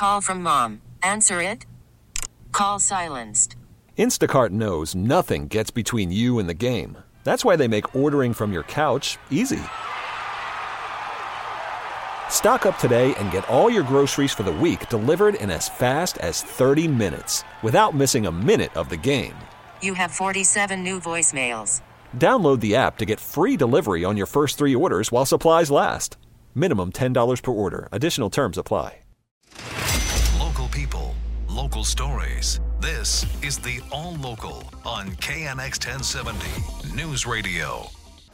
Call from mom. Answer it. Call silenced. Instacart knows nothing gets between you and the game. That's why they make ordering from your couch easy. Stock up today and get all your groceries for the week delivered in as fast as 30 minutes without missing a minute of the game. You have 47 new voicemails. Download the app to get free delivery on your first 3 orders while supplies last. Minimum $10 per order. Additional terms apply. Local people, local stories. This is the All Local on KNX 1070 News Radio.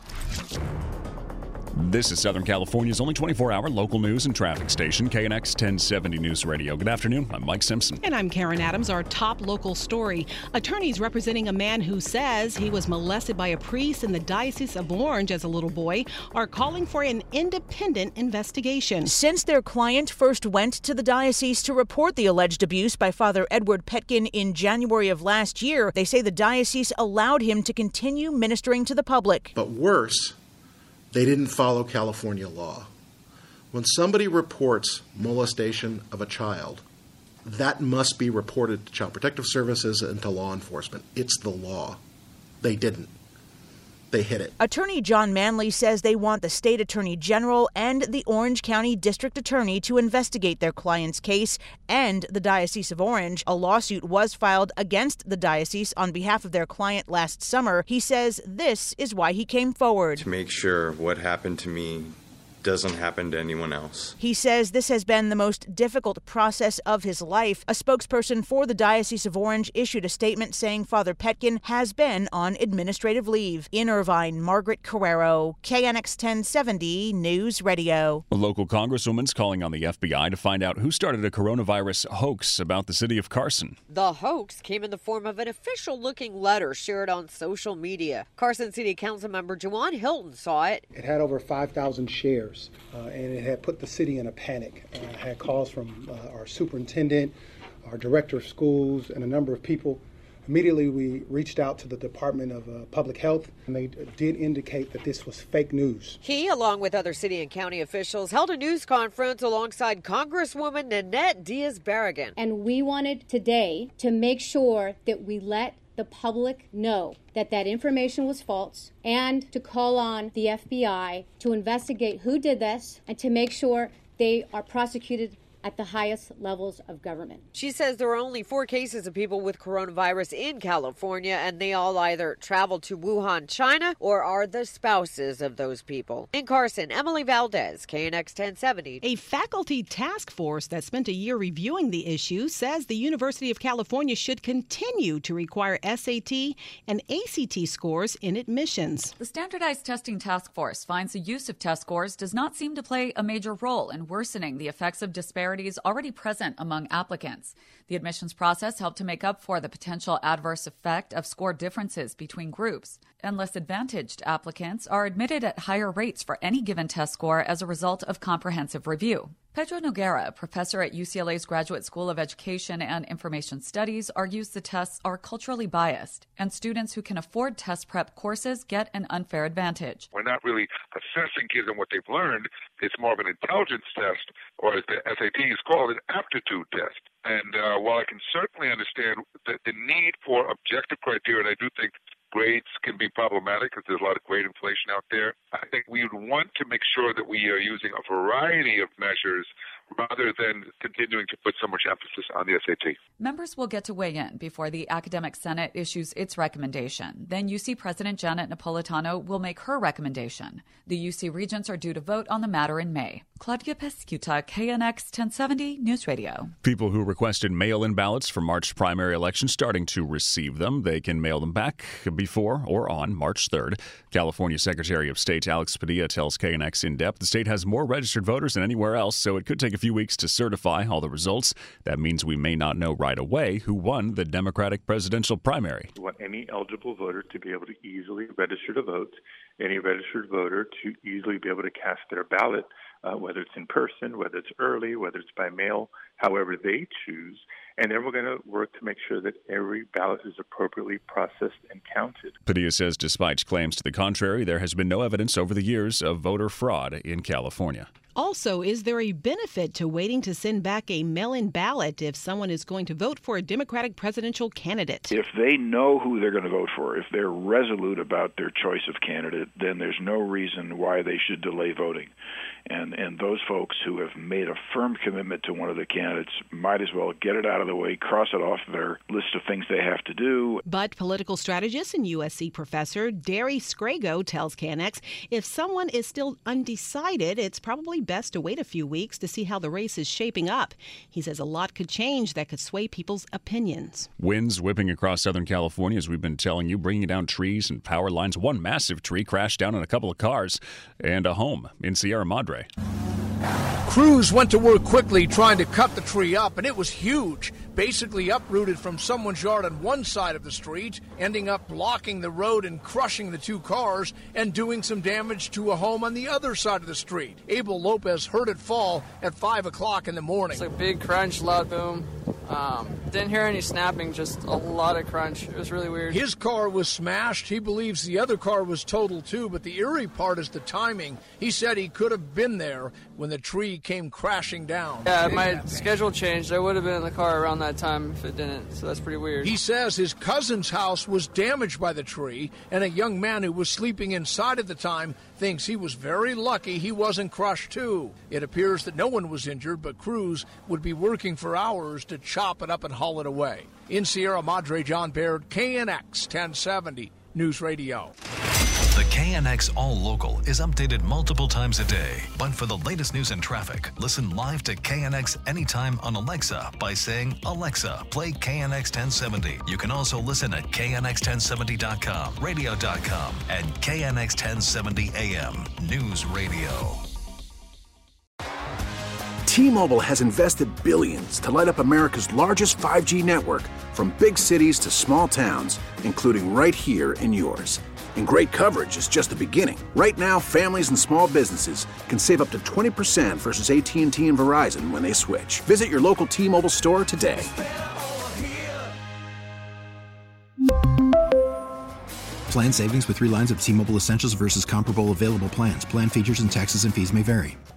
This is Southern California's only 24-hour local news and traffic station, KNX 1070 News Radio. Good afternoon. I'm Mike Simpson. And I'm Karen Adams. Our top local story. Attorneys representing a man who says he was molested by a priest in the Diocese of Orange as a little boy are calling for an independent investigation. Since their client first went to the diocese to report the alleged abuse by Father Edward Petkin in January of last year, they say the diocese allowed him to continue ministering to the public. But worse, they didn't follow California law. When somebody reports molestation of a child, that must be reported to Child Protective Services and to law enforcement. It's the law. They didn't. They hid it. Attorney John Manley says they want the state attorney general and the Orange County district attorney to investigate their client's case and the Diocese of Orange. A lawsuit was filed against the diocese on behalf of their client last summer. He says this is why he came forward. To make sure what happened to me doesn't happen to anyone else. He says this has been the most difficult process of his life. A spokesperson for the Diocese of Orange issued a statement saying Father Petkin has been on administrative leave. In Irvine, Margaret Carrero, KNX 1070 News Radio. A local congresswoman's calling on the FBI to find out who started a coronavirus hoax about the city of Carson. The hoax came in the form of an official-looking letter shared on social media. Carson City Council member Juwan Hilton saw it. It had over 5,000 shares. And it had put the city in a panic. Had calls from our superintendent, our director of schools, and a number of people. Immediately, we reached out to the Department of Public Health, and they did indicate that this was fake news. He, along with other city and county officials, held a news conference alongside Congresswoman Nanette Diaz-Barragan. And we wanted today to make sure that we let the public know that that information was false and to call on the FBI to investigate who did this and to make sure they are prosecuted at the highest levels of government. She says there are only 4 cases of people with coronavirus in California, and they all either traveled to Wuhan, China, or are the spouses of those people. In Carson, Emily Valdez, KNX 1070. A faculty task force that spent a year reviewing the issue says the University of California should continue to require SAT and ACT scores in admissions. The Standardized Testing Task Force finds the use of test scores does not seem to play a major role in worsening the effects of disparities already present among applicants. The admissions process helped to make up for the potential adverse effect of score differences between groups, and less advantaged applicants are admitted at higher rates for any given test score as a result of comprehensive review. Pedro Noguera, professor at UCLA's Graduate School of Education and Information Studies, argues the tests are culturally biased, and students who can afford test prep courses get an unfair advantage. We're not really assessing kids on what they've learned. It's more of an intelligence test, or as the SAT is called, an aptitude test. And while I can certainly understand the need for objective criteria, and I do think grades can be problematic because there's a lot of grade inflation out there, I think we would want to make sure that we are using a variety of measures rather than continuing to put so much emphasis on the SAT. Members will get to weigh in before the Academic Senate issues its recommendation. Then UC President Janet Napolitano will make her recommendation. The UC regents are due to vote on the matter in May. Claudia Pescuta, KNX 1070 News Radio. People who requested mail-in ballots for March primary election starting to receive them. They can mail them back before or on March 3rd. California Secretary of State Alex Padilla tells KNX In Depth the state has more registered voters than anywhere else, so it could take a few weeks to certify all the results. That means we may not know right away who won the Democratic presidential primary. We want any eligible voter to be able to easily register to vote, any registered voter to easily be able to cast their ballot, whether it's in person, whether it's early, whether it's by mail, however they choose. And then we're going to work to make sure that every ballot is appropriately processed and counted. Padilla says despite claims to the contrary, there has been no evidence over the years of voter fraud in California. Also, is there a benefit to waiting to send back a mail-in ballot if someone is going to vote for a Democratic presidential candidate? If they know who they're going to vote for, if they're resolute about their choice of candidate, then there's no reason why they should delay voting. And those folks who have made a firm commitment to one of the candidates might as well get it out of the way, cross it off their list of things they have to do. But political strategist and USC professor Derry Scrago tells KNX if someone is still undecided, it's probably best to wait a few weeks to see how the race is shaping up. He says a lot could change that could sway people's opinions. Winds whipping across Southern California, as we've been telling you, bringing down trees and power lines. One massive tree crashed down on a couple of cars and a home in Sierra Madre. Crews went to work quickly trying to cut the tree up, and it was huge, basically uprooted from someone's yard on one side of the street, ending up blocking the road and crushing the two cars and doing some damage to a home on the other side of the street. Abel Lopez heard it fall at 5 o'clock in the morning. It's like a big crunch, loud boom. Didn't hear any snapping, just a lot of crunch. It was really weird. His car was smashed. He believes the other car was totaled too, but the eerie part is the timing. He said he could have been there when the tree came crashing down. Yeah, if my schedule changed, I would have been in the car around that time if it didn't, so that's pretty weird. He says his cousin's house was damaged by the tree, and a young man who was sleeping inside at the time thinks he was very lucky he wasn't crushed too. It appears that no one was injured, but crews would be working for hours to chop it up and haul it away. In Sierra Madre, John Baird, KNX 1070 News Radio. The KNX All Local is updated multiple times a day. But for the latest news and traffic, listen live to KNX anytime on Alexa by saying, "Alexa, play KNX 1070. You can also listen at KNX1070.com, radio.com, and KNX 1070 AM News Radio. T-Mobile has invested billions to light up America's largest 5G network, from big cities to small towns, including right here in yours. And great coverage is just the beginning. Right now, families and small businesses can save up to 20% versus AT&T and Verizon when they switch. Visit your local T-Mobile store today. Plan savings with 3 lines of T-Mobile Essentials versus comparable available plans. Plan features and taxes and fees may vary.